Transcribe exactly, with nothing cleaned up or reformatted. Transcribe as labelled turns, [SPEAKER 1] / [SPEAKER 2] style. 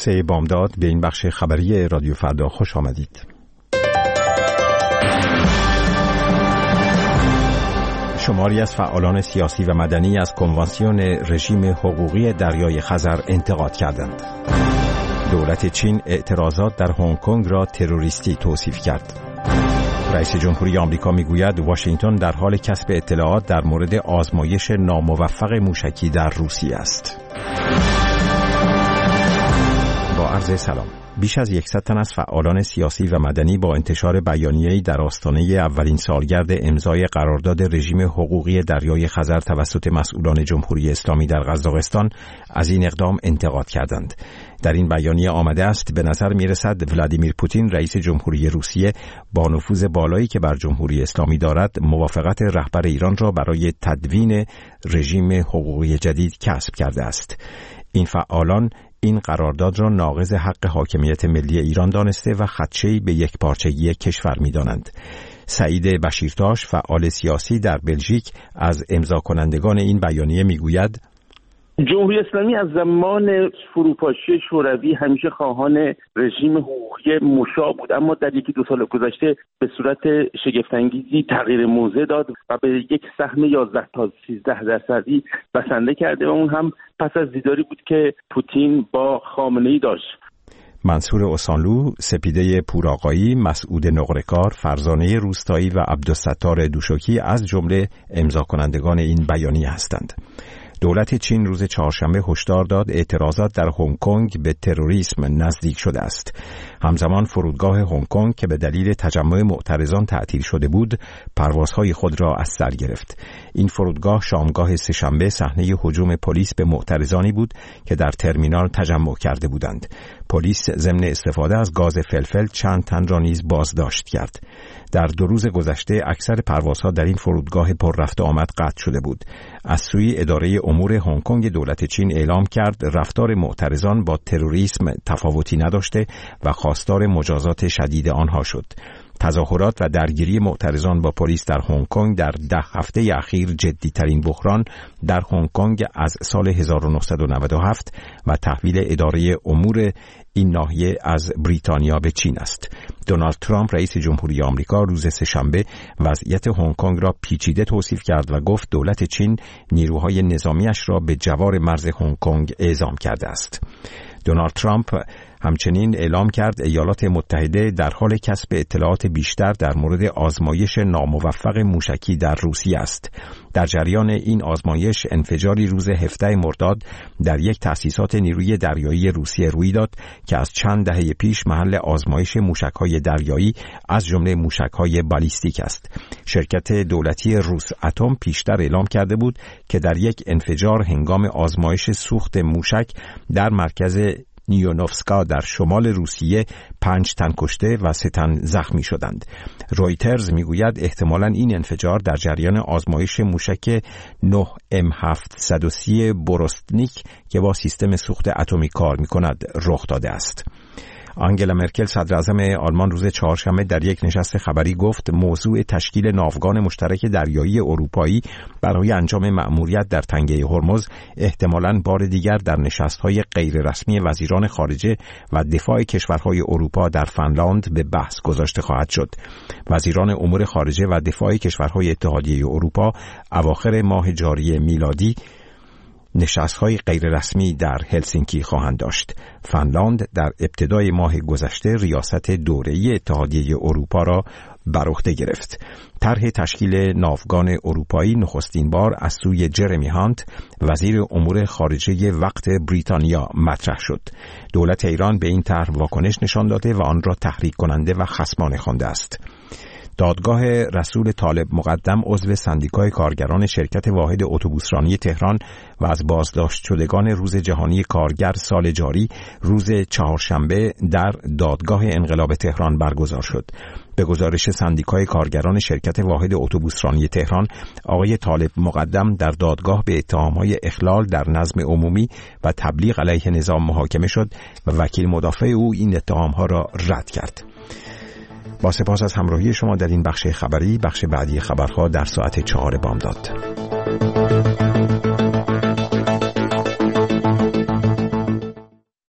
[SPEAKER 1] سه بامداد به این بخش خبری رادیو فردا خوش آمدید. شماری از فعالان سیاسی و مدنی از کنوانسیون رژیم حقوقی دریای خزر انتقاد کردند. دولت چین اعتراضات در هنگ کنگ را تروریستی توصیف کرد. رئیس جمهوری آمریکا میگوید واشنگتن در حال کسب اطلاعات در مورد آزمایش ناموفق موشکی در روسیه است. با عرض سلام. بیش از صد تن از فعالان سیاسی و مدنی با انتشار بیانیه‌ای در آستانه اولین سالگرد امضای قرارداد رژیم حقوقی دریای خزر توسط مسئولان جمهوری اسلامی در قزاقستان از این اقدام انتقاد کردند. در این بیانیه آمده است به نظر می‌رسد ولادیمیر پوتین رئیس جمهوری روسیه با نفوذ بالایی که بر جمهوری اسلامی دارد موافقت رهبر ایران را برای تدوین رژیم حقوقی جدید کسب کرده است. این فعالان این قرارداد را ناقض حق حاکمیت ملی ایران دانسته و خدشه‌ای به یک پارچگی کشور می‌دانند. سعید بشیرتاش فعال سیاسی در بلژیک از امضا کنندگان این بیانیه میگوید
[SPEAKER 2] جمهوری اسلامی از زمان فروپاشی شوروی همیشه خواهان رژیم حقوقی مشا بود، اما در یکی دو سال گذشته به صورت شگفت‌انگیزی تغییر موضع داد و به یک سهم یازده تا سیزده درصدی بسنده کرده و اون هم پس از دیداری بود که پوتین با خامنه‌ای داشت.
[SPEAKER 1] منصور اوسانلو، سپیده پوراقایی، مسعود نقره‌کار، فرزانه روستایی و عبدالستار دوشکی از جمله امضا کنندگان این بیانیه هستند. دولت چین روز چهارشنبه هشدار داد اعتراضات در هنگ کنگ به تروریسم نزدیک شده است. همزمان فرودگاه هنگ کنگ که به دلیل تجمع معترضان تعطیل شده بود، پروازهای خود را از سر گرفت. این فرودگاه شامگاه سه‌شنبه صحنه هجوم پلیس به معترضانی بود که در ترمینال تجمع کرده بودند. پلیس ضمن استفاده از گاز فلفل چند تن را نیز بازداشت کرد. در دو روز گذشته اکثر پروازها در این فرودگاه پر رفت و آمد قطع شده بود. از سوی اداره امور هنگ کنگ دولت چین اعلام کرد رفتار معترضان با تروریسم تفاوتی نداشته و خواستار مجازات شدید آنها شد. تظاهرات و درگیری معترضان با پلیس در هنگ کنگ در ده هفته اخیر جدی‌ترین بحران در هنگ کنگ از سال هزار و نهصد و نود و هفت و تحویل اداره امور این ناحیه از بریتانیا به چین است. دونالد ترامپ رئیس جمهوری آمریکا روز سه‌شنبه وضعیت هنگ کنگ را پیچیده توصیف کرد و گفت دولت چین نیروهای نظامیش را به جوار مرز هنگ کنگ اعزام کرده است. دونالد ترامپ همچنین اعلام کرد ایالات متحده در حال کسب اطلاعات بیشتر در مورد آزمایش ناموفق موشکی در روسیه است. در جریان این آزمایش انفجاری روز هفدهم مرداد در یک تأسیسات نیروی دریایی روسیه روی داد که از چند دهه پیش محل آزمایش موشک‌های دریایی از جمله موشک‌های بالیستیک است. شرکت دولتی روس اتم پیشتر اعلام کرده بود که در یک انفجار هنگام آزمایش سوخت موشک در مرکز نیونوفسکا در شمال روسیه پنج تن کشته و سه تن زخمی شدند. رویترز میگوید احتمالاً این انفجار در جریان آزمایش موشک نه ام هفتصد و سی بوروستنیک که با سیستم سوخت اتمی کار میکند رخ داده است. آنگلا مرکل صدراعظم آلمان روز چهارشنبه در یک نشست خبری گفت موضوع تشکیل ناوگان مشترک دریایی اروپایی برای انجام مأموریت در تنگه هرمز احتمالاً بار دیگر در نشست‌های غیررسمی وزیران خارجه و دفاع کشورهای اروپا در فنلاند به بحث گذاشته خواهد شد. وزیران امور خارجه و دفاع کشورهای اتحادیه اروپا اواخر ماه جاری میلادی نشست‌های غیررسمی در هلسینکی خواهند داشت. فنلاند در ابتدای ماه گذشته ریاست دوره‌ای اتحادیه اروپا را بر عهده گرفت. طرح تشکیل ناوگان اروپایی نخستین بار از سوی جرمی هانت وزیر امور خارجه وقت بریتانیا مطرح شد. دولت ایران به این طرح واکنش نشان داده و آن را تحریک کننده و خصمانه خوانده است. دادگاه رسول طالب مقدم عضو سندیکای کارگران شرکت واحد اتوبوسرانی تهران و از بازداشت شدگان روز جهانی کارگر سال جاری روز چهارشنبه در دادگاه انقلاب تهران برگزار شد. به گزارش سندیکای کارگران شرکت واحد اتوبوسرانی تهران، آقای طالب مقدم در دادگاه به اتهام‌های اخلال در نظم عمومی و تبلیغ علیه نظام محاکمه شد و وکیل مدافع او این اتهام‌ها را رد کرد. با سپاس از همراهی شما در این بخش خبری. بخش بعدی خبرها در ساعت چهار بامداد.